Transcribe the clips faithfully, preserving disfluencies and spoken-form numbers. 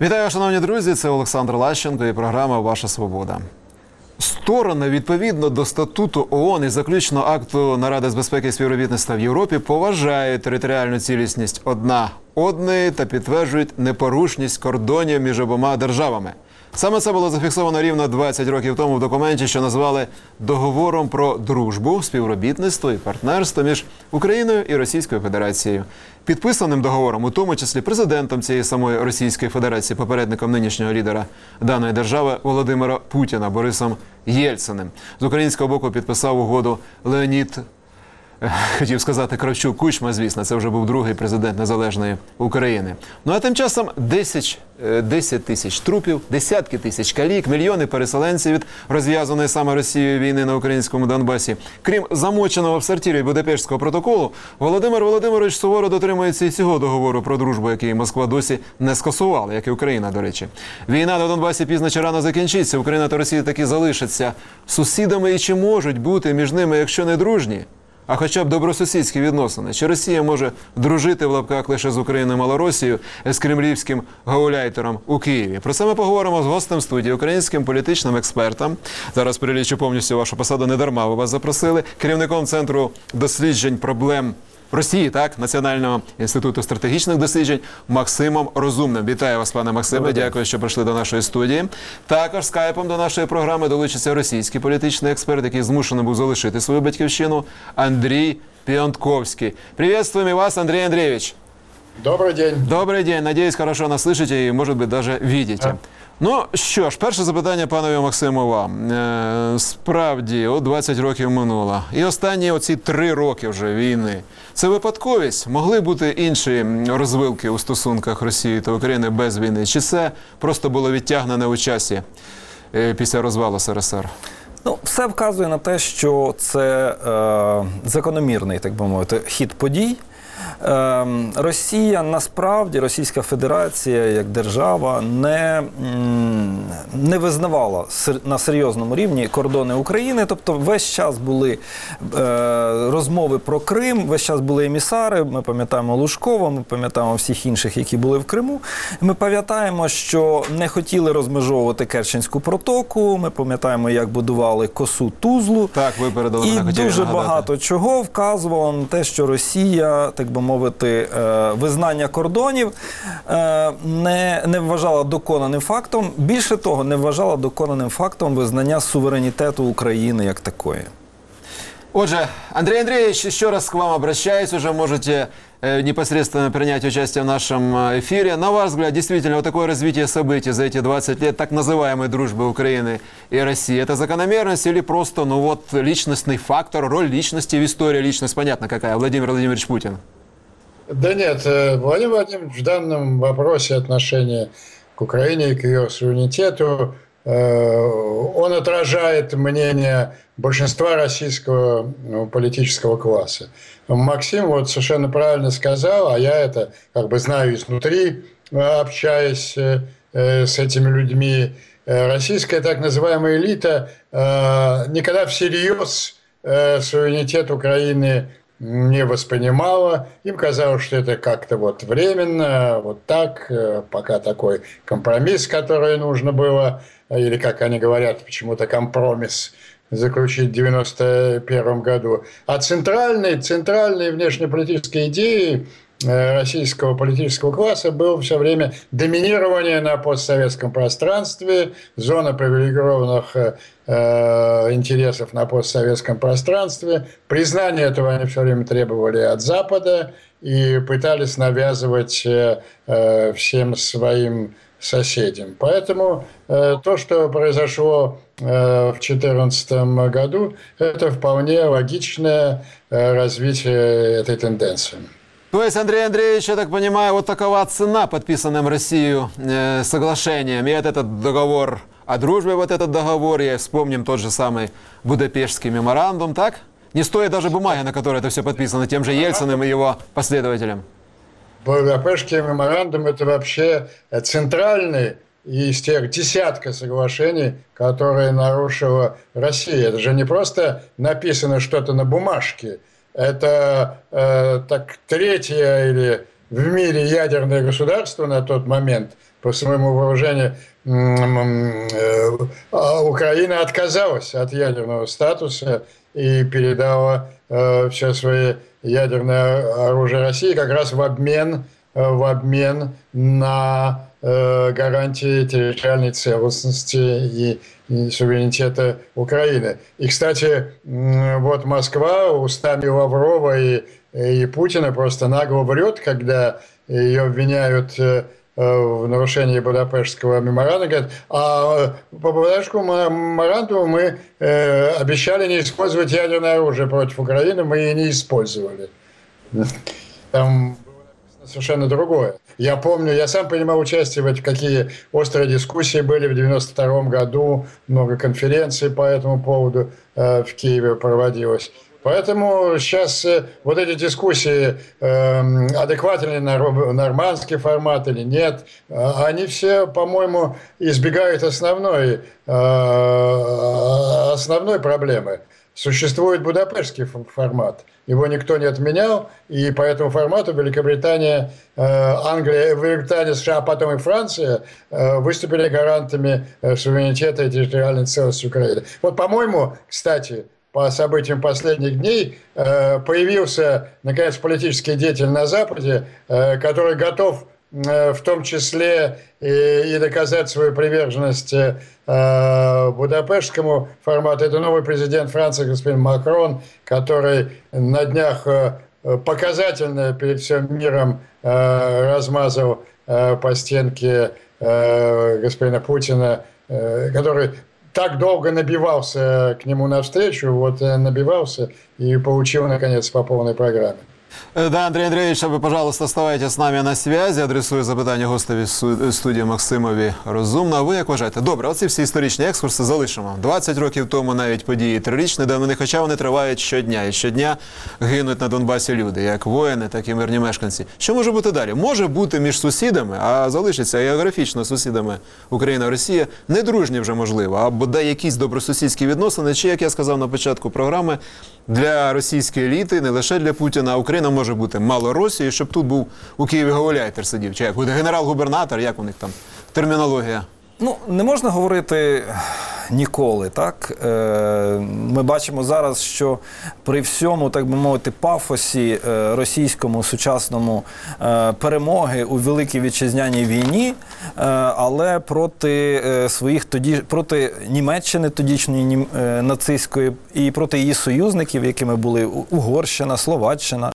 Вітаю, шановні друзі, це Олександр Лащенко і програма «Ваша свобода». Сторони, відповідно до статуту ООН і заключного акту Наради з безпеки і співробітництва в Європі, поважають територіальну цілісність одна одної та підтверджують непорушність кордонів між обома державами. Саме це було зафіксовано рівно двадцять років тому в документі, що назвали «Договором про дружбу, співробітництво і партнерство між Україною і Російською Федерацією». Підписаним договором, у тому числі президентом цієї самої Російської Федерації, попередником нинішнього лідера даної держави Володимира Путіна Борисом Єльциним. З українського боку підписав угоду Леонід, хотів сказати Кравчук, Кучма, звісно, це вже був другий президент незалежної України. Ну а тим часом десять тисяч трупів, десятки тисяч калік, мільйони переселенців від розв'язаної саме Росією війни на українському Донбасі. Крім замоченого в сортирі Будапештського протоколу, Володимир Володимирович суворо дотримується і цього договору про дружбу, який Москва досі не скасувала, як і Україна, до речі. Війна на Донбасі пізно чи рано закінчиться, Україна та Росія таки залишаться сусідами, і чи можуть бути між ними, якщо не дружні, а хоча б добросусідські відносини? Чи Росія може дружити в лапках лише з Україною Малоросією, з кремлівським гауляйтером у Києві? Про це ми поговоримо з гостем студії, українським політичним експертом. Зараз перелічу повністю вашу посаду, не дарма ви вас запросили. Керівником Центру досліджень проблем Росії, так, Національного інституту стратегічних досліджень Максимом Розумним. Вітаю вас, пане Максиме, дякую, що прийшли до нашої студії. Також скайпом до нашої програми долучиться російський політичний експерт, який змушений був залишити свою батьківщину, Андрій Піонтковський. Приветствуем и вас, Андрей Андреевич. Добрый день. Добрий день. Надіюсь, хорошо нас слышите і, може бути, даже видите. А? Ну, що ж, перше запитання панові Максиму вам. Е, справді, от двадцять років минуло. І останні оці три роки вже війни. Це випадковість? Могли бути інші розвилки у стосунках Росії та України без війни? Чи це просто було відтягнене у часі е, після розвалу СРСР? Ну, все вказує на те, що це е, закономірний, так би мовити, хід подій. Росія, насправді, Російська Федерація як держава не, не визнавала на серйозному рівні кордони України. Тобто весь час були розмови про Крим, весь час були емісари, ми пам'ятаємо Лужкова, ми пам'ятаємо всіх інших, які були в Криму. Ми пам'ятаємо, що не хотіли розмежовувати Керченську протоку, ми пам'ятаємо, як будували косу Тузлу. Так, ви передали, і хотіли дуже нагадати. Багато чого вказувало на те, що Росія, так би мовити, визнання кордонів не, не вважала доконаним фактом. Більше того, не вважала доконаним фактом визнання суверенітету України як такої. Отже, Андрей Андреевич, еще раз к вам обращаюсь, уже можете э, непосредственно принять участие в нашем эфире. На ваш взгляд, действительно, вот такое развитие событий за эти двадцать лет так называемой дружбы Украины и России, это закономерность или просто, ну вот, личностный фактор, роль личности в истории, личность понятно какая, Владимир Владимирович Путин? Да нет, Владимир Владимирович в данном вопросе отношения к Украине и к ее суверенитету, он отражает мнение большинства российского политического класса. Максим вот совершенно правильно сказал, а я это как бы знаю изнутри, общаясь с этими людьми. Российская так называемая элита никогда всерьез суверенитет Украины не воспринимала. Им казалось, что это как-то вот временно, вот так, пока такой компромисс, который нужно было, или, как они говорят, почему-то компромисс заключить в девяносто первом году. А центральной, центральной внешнеполитической идеей российского политического класса было все время доминирование на постсоветском пространстве, зона привилегированных э, интересов на постсоветском пространстве. Признание этого они все время требовали от Запада и пытались навязывать э, всем своим соседям. Поэтому э, то, что произошло э, в две тысячи четырнадцатом году, это вполне логичное э, развитие этой тенденции. То есть, Андрей Андреевич, я так понимаю, вот такова цена подписанным Россию э, соглашением. И этот договор о дружбе, вот этот договор, и вспомним тот же самый Будапештский меморандум, так? Не стоит даже бумаги, на которой это все подписано, тем же Ельциным и его последователям. Будапештский меморандум – это вообще центральный из тех десятка соглашений, которые нарушила Россия. Это же не просто написано что-то на бумажке. Это э, так третье или в мире ядерное государство на тот момент, по своему вооружению, Украина отказалась от ядерного статуса и передала все свои ядерное оружие России как раз в обмен, в обмен на гарантии территориальной целостности и, и суверенитета Украины. И, кстати, вот Москва устами Лаврова и, и Путина просто нагло врет, когда ее обвиняют в нарушении Будапештского меморандума, говорят, а по Будапештскому меморандуму мы э, обещали не использовать ядерное оружие против Украины, мы и не использовали. Там было совершенно другое. Я помню, я сам принимал участие в этих, какие острые дискуссии были в девяносто втором году, много конференций по этому поводу э, в Киеве проводилось. Поэтому сейчас вот эти дискуссии, э, адекватен ли нормандский формат или нет, они все, по-моему, избегают основной, э, основной проблемы. Существует Будапештский формат, его никто не отменял, и по этому формату Великобритания, э, Англия, Великобритания, США, а потом и Франция э, выступили гарантами суверенитета и территориальной целостности Украины. Вот, по-моему, кстати, по событиям последних дней появился, наконец, политический деятель на Западе, который готов в том числе и доказать свою приверженность Будапештскому формату. Это новый президент Франции, господин Макрон, который на днях показательно перед всем миром размазал по стенке господина Путина, который так долго набивался к нему навстречу, вот набивался и получил, наконец, по полной программе. Да, Андрій Андрійович, ви, пожалуйста, оставайтесь з нами на зв'язі. Адресую запитання гостеві студії Максимові Розумно. А ви як вважаєте? Добре, оці всі історичні екскурси залишимо. двадцять років тому навіть події трирічні давнини, хоча вони тривають щодня. І щодня гинуть на Донбасі люди, як воїни, так і мирні мешканці. Що може бути далі? Може бути між сусідами, а залишиться географічно сусідами Україна і Росія, недружні вже можливо, а бодай якісь добросусідські відносини, чи, як я сказав на початку програми, для російської еліти, не лише для Путіна, Україна може бути мало Росії, щоб тут був у Києві гауляйтер сидів, чи як буде генерал-губернатор, як у них там термінологія. Ну, не можна говорити ніколи, так? Ми бачимо зараз, що при всьому, так би мовити, пафосі російському сучасному перемоги у Великій Вітчизняній війні, але проти своїх тоді, проти Німеччини тодішньої нацистської і проти її союзників, якими були Угорщина, Словаччина,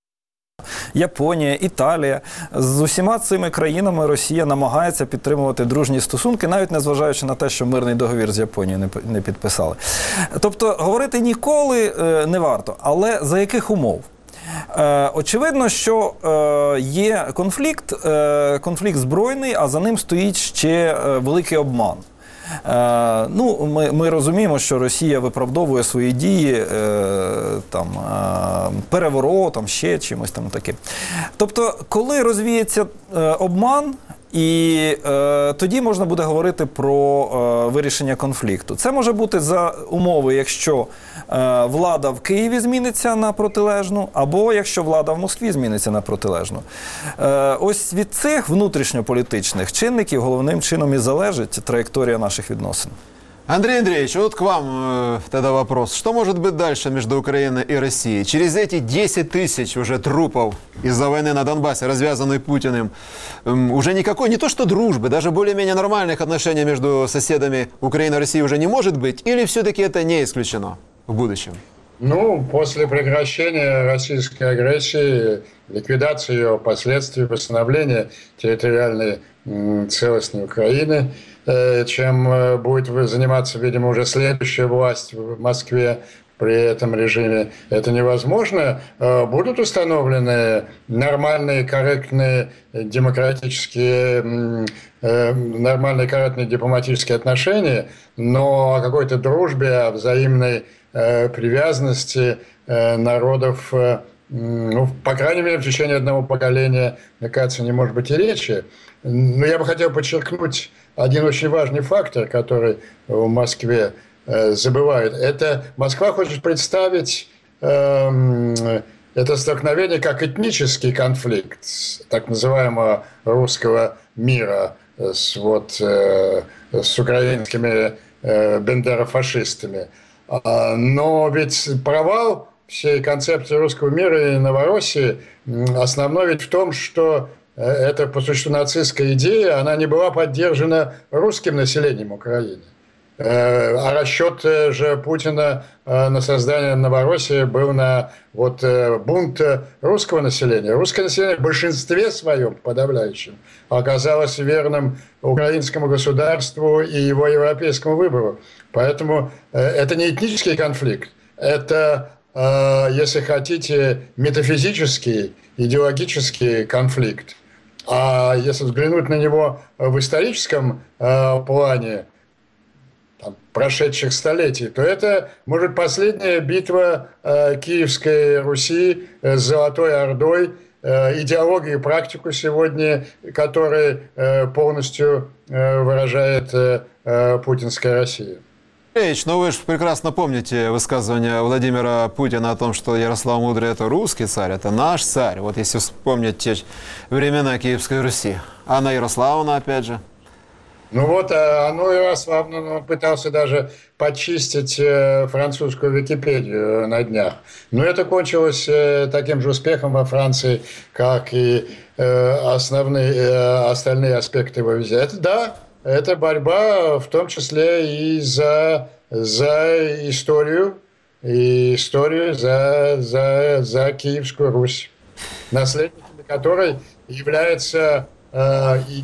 Японія, Італія. З усіма цими країнами Росія намагається підтримувати дружні стосунки, навіть незважаючи на те, що мирний договір з Японією не підписали. Тобто, говорити ніколи не варто. Але за яких умов? Очевидно, що є конфлікт, конфлікт збройний, а за ним стоїть ще великий обман. Е, ну, ми, ми розуміємо, що Росія виправдовує свої дії е, там, е, переворотом, ще чимось там таким. Тобто, коли розвіється е, обман, і е, тоді можна буде говорити про е, вирішення конфлікту. Це може бути за умови, якщо е, влада в Києві зміниться на протилежну, або якщо влада в Москві зміниться на протилежну. Е, ось від цих внутрішньополітичних чинників головним чином і залежить траєкторія наших відносин. Андрей Андреевич, вот к вам э, тогда вопрос. Что может быть дальше между Украиной и Россией? Через эти десять тысяч уже трупов из-за войны на Донбассе, развязанной Путиным, э, уже никакой, не то что дружбы, даже более-менее нормальных отношений между соседами Украины и России уже не может быть? Или все-таки это не исключено в будущем? Ну, после прекращения российской агрессии, ликвидации ее последствий, восстановления территориальной м, целостности Украины, э, чем э, будет заниматься, видимо, уже следующая власть в Москве при этом режиме, это невозможно. Э, будут установлены нормальные, корректные, демократические, э, нормальные, корректные дипломатические отношения, но о какой-то дружбе, о взаимной привязанности народов, ну, по крайней мере, в течение одного поколения, мне кажется, не может быть и речи. Но я бы хотел подчеркнуть один очень важный фактор, который в Москве забывают. Это Москва хочет представить э, это столкновение как этнический конфликт так называемого русского мира. с, вот, э, с украинскими э, бендерофашистами. А, но ведь провал всей концепции русского мира и Новороссии основной ведь в том, что эта по существу нацистская идея, она не была поддержана русским населением Украины. А расчет же Путина на создание Новороссии был на вот бунт русского населения. Русское население в большинстве своем, подавляющем, оказалось верным украинскому государству и его европейскому выбору. Поэтому это не этнический конфликт, это, если хотите, метафизический, идеологический конфликт. А если взглянуть на него в историческом плане, там, прошедших столетий, то это, может, последняя битва э, Киевской Руси э, с Золотой Ордой, э, идеологию и практику сегодня, которая э, полностью э, выражает э, э, путинская Россия. Ильич, ну вы же прекрасно помните высказывание Владимира Путина о том, что Ярослав Мудрый – это русский царь, это наш царь. Вот если вспомнить те времена Киевской Руси. Анна Ярославовна, опять же. Ну вот, Анну Ярославовну пытался даже почистить французскую Википедию на днях. Но это кончилось таким же успехом во Франции, как и основные, остальные аспекты его визита. Это, да, это борьба в том числе и за, за историю, и историю за, за, за Киевскую Русь, наследниками которой является э, и,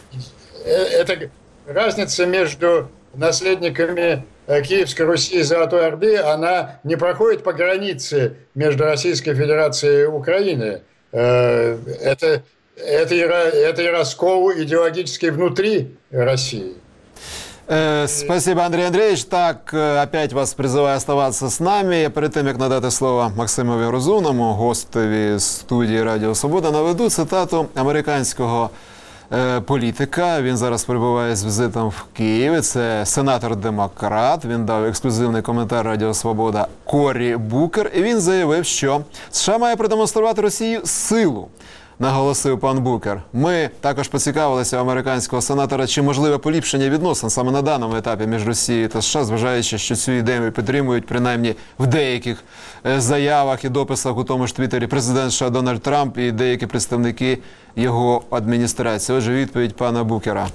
это разница между наследниками Киевской Руси и Золотой Орды, она не проходит по границе между Российской Федерацией и Украиной. Это, это, это и раскол идеологический внутри России. Э, спасибо, Андрей Андреевич. Так, опять вас призываю оставаться с нами. Перед тим, як надати слово Максимові Розумному, гостеві студії Радіо Свобода, наведу цитату американського політика. Він зараз перебуває з візитом в Києві. Це сенатор-демократ. Він дав ексклюзивний коментар Радіо Свобода Корі Букер. І він заявив, що США має продемонструвати Росії силу, наголосив пан Букер. Ми також поцікавилися у американського сенатора, чи можливе поліпшення відносин саме на даному етапі між Росією та США, зважаючи, що цю ідею підтримують принаймні в деяких заявах і дописах у тому ж Твіттері президент США Дональд Трамп і деякі представники його адміністрації. Отже, відповідь пана Букера.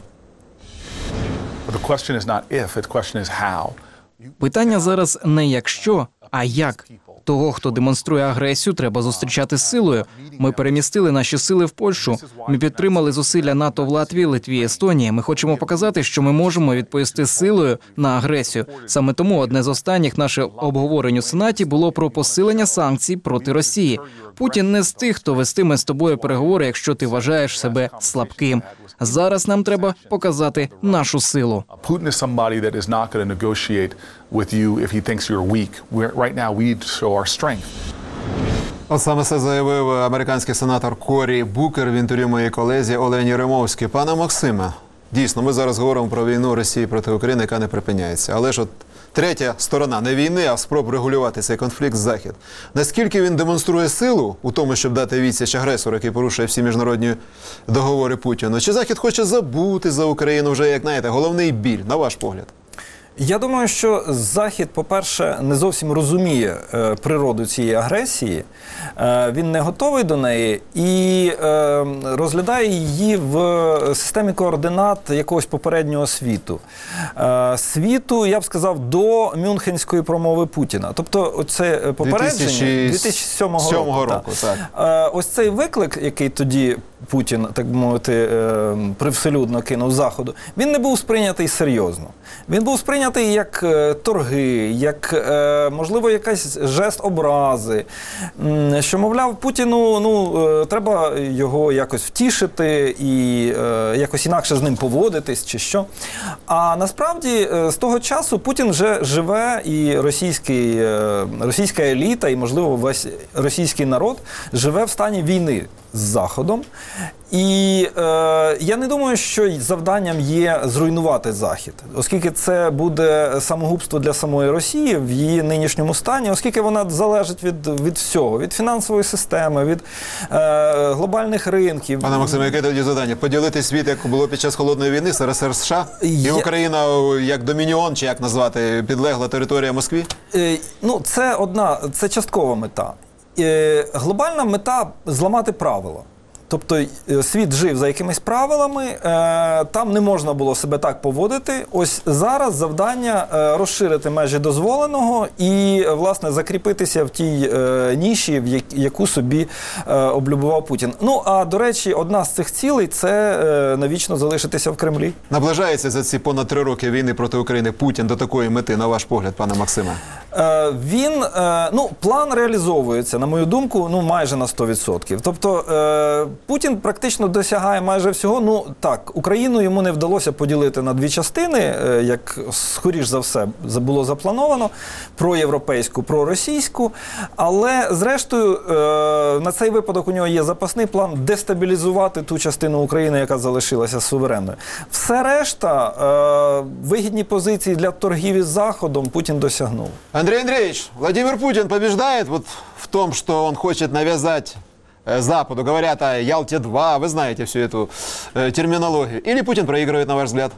Питання зараз не якщо, а як. Того, хто демонструє агресію, треба зустрічати силою. Ми перемістили наші сили в Польщу. Ми підтримали зусилля НАТО в Латвії, Литві, Естонії. Ми хочемо показати, що ми можемо відповісти силою на агресію. Саме тому одне з останніх наших обговорень у Сенаті було про посилення санкцій проти Росії. Путін не з тих, хто вестиме з тобою переговори, якщо ти вважаєш себе слабким. Зараз нам треба показати нашу силу. Putin is somebody that is not going to negotiate with you if he thinks you're weak. We're, right now, we need to show our strength. От саме це заявив американський сенатор Корі Букер в інтерв'ю моїй колезі Олені Римовській. Пане Максиме, дійсно, ми зараз говоримо про війну Росії проти України, яка не припиняється. Але ж от третя сторона не війни, а спроб регулювати цей конфлікт – Захід. Наскільки він демонструє силу у тому, щоб дати відсіч агресору, який порушує всі міжнародні договори Путіну? Чи Захід хоче забути за Україну вже, як, знаєте, головний біль, на ваш погляд? Я думаю, що Захід, по-перше, не зовсім розуміє е, природу цієї агресії, е, він не готовий до неї і е, розглядає її в системі координат якогось попереднього світу. Е, світу, я б сказав, до Мюнхенської промови Путіна. Тобто, оце попередження дві тисячі сьомого року. року так. Е, ось цей виклик, який тоді Путін, так би мовити, е, привселюдно кинув Заходу, він не був сприйнятий серйозно. Він був сприйнятий як е, торги, як, е, можливо, якийсь жест образи, м, що, мовляв, Путіну, ну, е, треба його якось втішити і е, якось інакше з ним поводитись, чи що. А насправді, е, з того часу Путін вже живе, і російський, е, російська еліта, і, можливо, весь російський народ живе в стані війни з Заходом. І е, я не думаю, що завданням є зруйнувати Захід, оскільки це буде самогубство для самої Росії в її нинішньому стані, оскільки вона залежить від, від всього, від фінансової системи, від е, глобальних ринків. Пане Максиме, яке тоді завдання? Поділити світ, як було під час Холодної війни, СРСР США? І Я- Україна як домініон, чи як назвати, підлегла територія Москві? Е, ну, це одна, це часткова мета. Е, глобальна мета – зламати правила. Тобто е, світ жив за якимись правилами, е, там не можна було себе так поводити. Ось зараз завдання е, розширити межі дозволеного і, е, власне, закріпитися в тій е, ніші, в як- яку собі е, облюбував Путін. Ну, а, до речі, одна з цих цілей – це е, навічно залишитися в Кремлі. Наближається за ці понад три роки війни проти України Путін до такої мети, на ваш погляд, пане Максиме? Е, Він, е, ну, план реалізовується, на мою думку, ну, майже на сто відсотків. Тобто е, Путін практично досягає майже всього. Ну, так, Україну йому не вдалося поділити на дві частини, е, як, скоріш за все, за- було заплановано, проєвропейську, проросійську. Але, зрештою, е, на цей випадок у нього є запасний план дестабілізувати ту частину України, яка залишилася суверенною. Все решта, е, вигідні позиції для торгів із Заходом Путін досягнув. Андрей Андреевич, Владимир Путин побеждает вот в том, что он хочет навязать э, Западу? Говорят о Ялте два, вы знаете всю эту э, терминологию. Или Путин проигрывает, на ваш взгляд?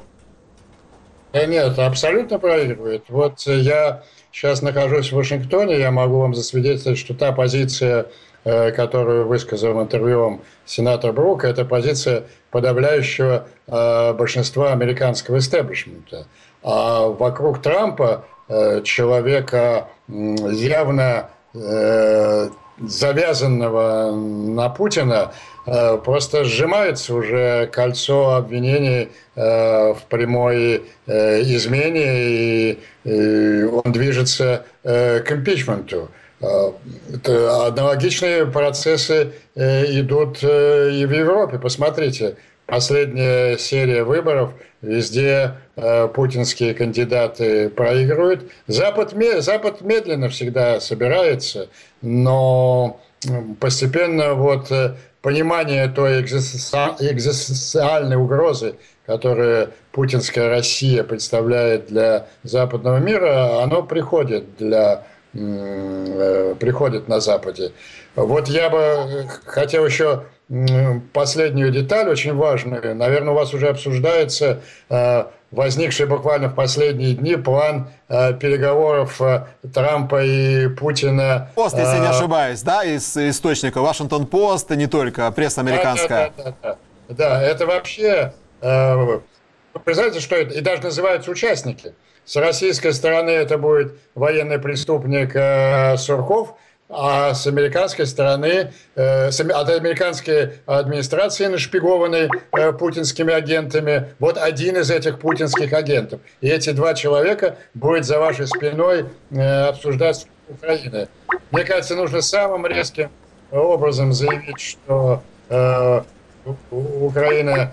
Да нет, абсолютно проигрывает. Вот я сейчас нахожусь в Вашингтоне, я могу вам засвидетельствовать, что та позиция, э, которую высказал в интервью вам сенатор Брук, это позиция подавляющего э, большинства американского истеблишмента. А вокруг Трампа э, человека м, явно э, завязанного на Путина, э, просто сжимается уже кольцо обвинений э, в прямой э, измене, и, и он движется э, к импичменту. Э, это аналогичные процессы э, идут э, и в Европе. Посмотрите, последняя серия выборов, везде э, путинские кандидаты проигрывают. Запад, ме- Запад медленно всегда собирается, но м, постепенно вот э, понимание той экзистенци- экзистенциальной угрозы, которую путинская Россия представляет для западного мира, оно приходит для м, э, приходит на Западе. Вот я бы хотел еще м, последнюю деталь, очень важную. Наверное, у вас уже обсуждается э, возникший буквально в последние дни план э, переговоров э, Трампа и Путина. Пост, если не э, ошибаюсь, да, из источника Вашингтон Пост, и не только, пресса американская. Да, да, да, да. Да, это вообще... э, Вы представляете, что это? И даже называются участники. С российской стороны это будет военный преступник э, Сурков, а с американской стороны, э, с, ами- от американской администрации, нашпигованной э, путинскими агентами, вот один из этих путинских агентов. И эти два человека будут за вашей спиной э, обсуждать судьбу Украины. Мне кажется, нужно самым резким образом заявить, что э, У- У- Украина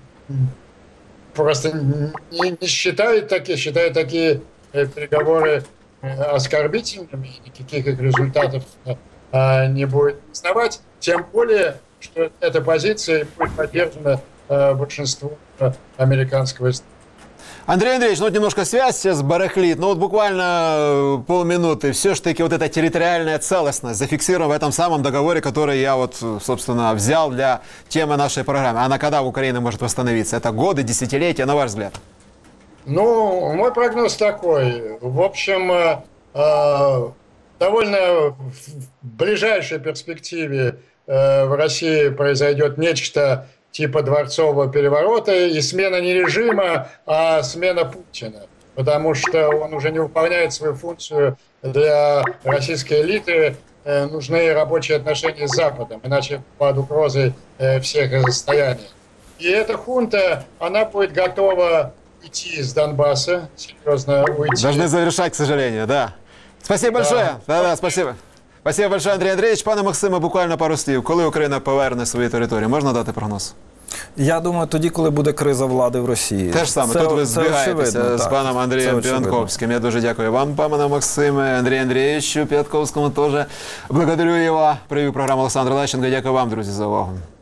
просто не, не считает такие, считает такие э, переговоры э, оскорбительными, и никаких их результатов э, не будет признавать, тем более, что эта позиция будет поддержана э, большинством э, американского истории. Андрей Андреевич, ну вот немножко связь сейчас барахлит, но вот буквально э, полминуты. Все ж таки вот эта территориальная целостность зафиксирована в этом самом договоре, который я вот, э, собственно, взял для темы нашей программы. Она когда Украина может восстановиться? Это годы, десятилетия, на ваш взгляд? Ну, мой прогноз такой. В общем, э, э, довольно в ближайшей перспективе э, в России произойдет нечто типа дворцового переворота и смена не режима, а смена Путина. Потому что он уже не выполняет свою функцию для российской элиты. Э, нужны рабочие отношения с Западом, иначе под угрозой э, всех состояний. И эта хунта, она будет готова идти из Донбасса, серьезно уйти. Должны завершать, к сожалению, да. Спасибо большое. Да-да, спасибо. Спасибо большое, Андрій Андрійович. Пане Максиме, буквально пару слів. Коли Україна поверне свої території? Можна дати прогноз? Я думаю, тоді, коли буде криза влади в Росії. Те ж саме, Це- тут ви це збігаєтеся очевидно, з так. паном Це Андрієм очевидно. Пианковским. Я дуже дякую вам, пане Максиме, Андрію Андрійовичу П'ятковському теж. Благодарю його. Привів програму Олександр Лещенко. Дякую вам, друзі, за увагу.